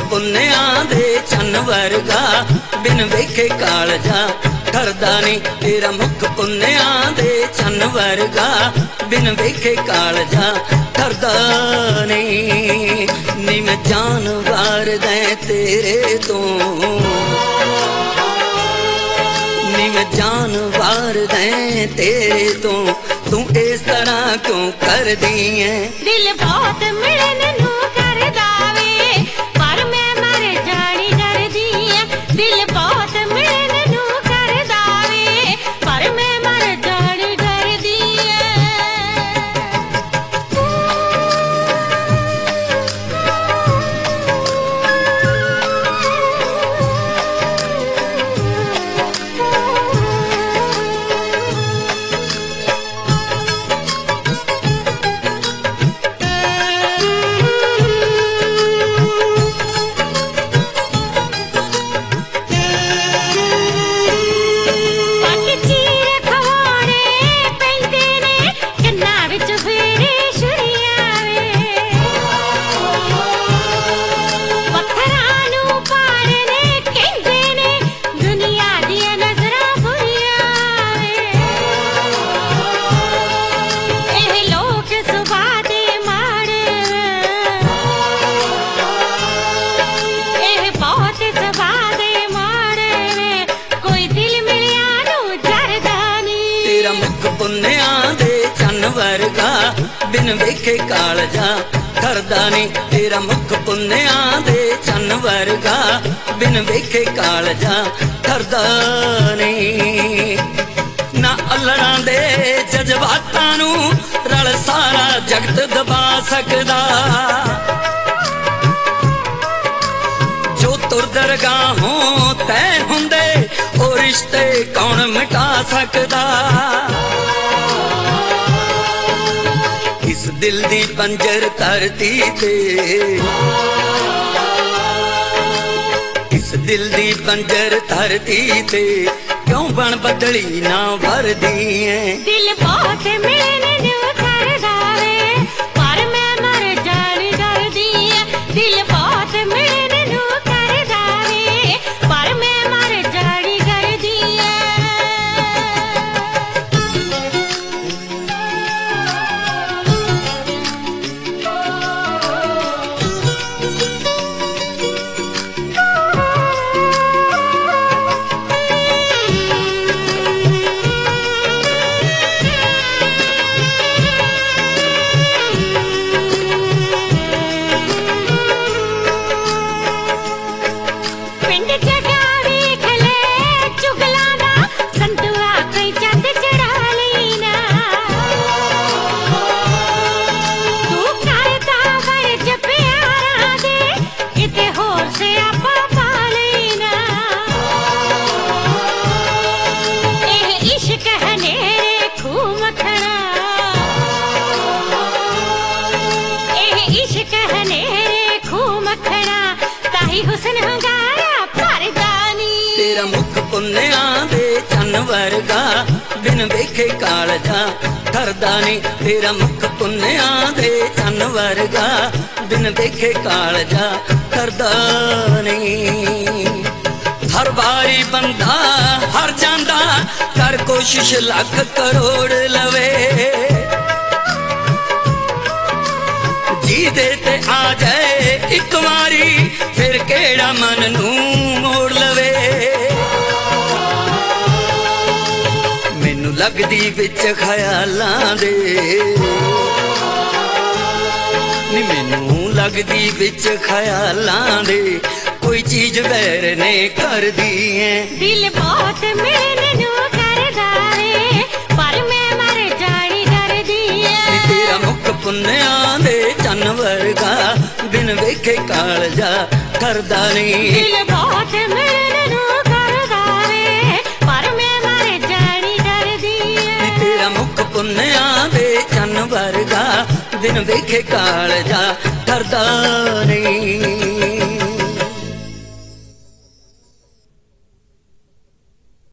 पुन्नियां दे चन्न वर्गा बिन वेखे कालजा ठरदा नहीं। तेरा मुख पुन्नियां दे चन्न वर्गा बिन वेखे कालजा ठरदा नहीं। नी मैं जान वार दै तेरे तो, नी मैं जान वार दै तेरे तो, तू इस तरह क्यों कर दी है। दिल बहुत मिलन नू करदा वे पर मैं मर जानी डरदी है। दिल बहुत मिलन नू करदा वे पर मैं मर जानी डरदी है। पुन्नियां दे चन्न वर्गा बिन वेखे कालजा ठरदा नहीं। तेरा मुख पुन्नियां दे चन्न वर्गा बिन वेखे कालजा ठरदा नहीं। ना अल्लड़ां दे जज्बातां नू रल सारा जगत दबा सकदा। जो तुर दरगाहों तय हुंदे ओ रिश्ते कौन मिटा सकदा। इस दिल दी बंजर धरती ते, इस दिल दी बंजर धरती ते क्यों बन बदली ना भरदी है। दिल बहुत मिलन नू करदा वे पर मैं मर जानी डरदी है। दिल बहुत मिलन नू करदा वे पर मैं मर जानी डरदी है। तेरा मुख पुन्नियां दे चन्न वर्गा बिन वेखे कालजा ठरदा नहीं। तेरा मुख पुन्नियां दे चन्न वर्गा बिन वेखे कालजा ठरदा नहीं। हर बारी बंदा हर जांदा कर कोशिश लख करोड़ लवे। जी दे ते आ जाए एक वारी फिर केड़ा मन नू मोड़ लवे। मैनू लगदी विच ख्यालां दे, नी मैनू लगदी विच ख्यालां दे कोई चीज वैर ने कर दी है। दिल बहुत मिलन नू करदा वे पर मैं मर जानी डरदी है। तेरा मुख पुन्नियां दे चन्न वर्गा बिन वेखे कालजा ठरदा नहीं। दिल बहुत मिलन नू करदा वे पर मैं मर जानी डरदी है। तेरा मुख पुन्नियां दे चन्न वर्गा बिन वेखे कालजा ठरदा नहीं।